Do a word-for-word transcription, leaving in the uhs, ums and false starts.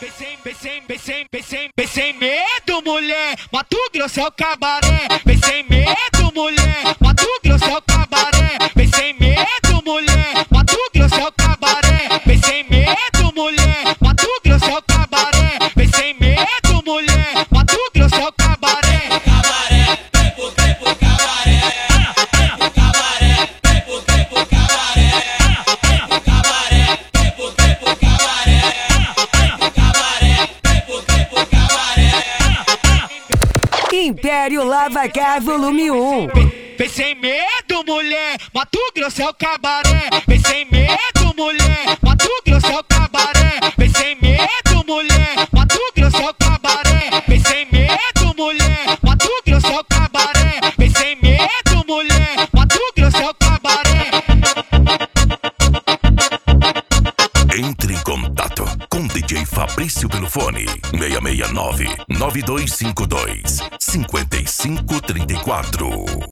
Vem sem, vem sem, vem sem, vem sem, vem sem medo, mulher. Mato Grosso é o cabaré. Vem sem medo, mulher. Mato Grosso é o cabaré. Vem sem medo, mulher. Mato Grosso é o cabaré. Vem sem medo, mulher. Mato Grosso é o cabaré. Vem sem medo, mulher. Mato Grosso é o cabaré. Cabaré, vem pro trem pro cabaré. Vem pro cabaré, vem pro trem pro cabaré. Vem pro cabaré, vem pro trem pro cabaré. Vem pro cabaré, vem pro trem pro cabaré. Império Lava Car Volume um. Vem sem medo, mulher. Mato Grosso é o cabaré. Vem sem medo, mulher. Mato Grosso é o cabaré. Vem sem medo, mulher. Mato Grosso é o cabaré. Vem sem medo, mulher. Mato Grosso é o cabaré. Vem sem medo, mulher. Mato Grosso é o cabaré. Entre em contato com D J Fabrício pelo fone seis seis nove, nove dois cinco dois, cinco cinco três quatro.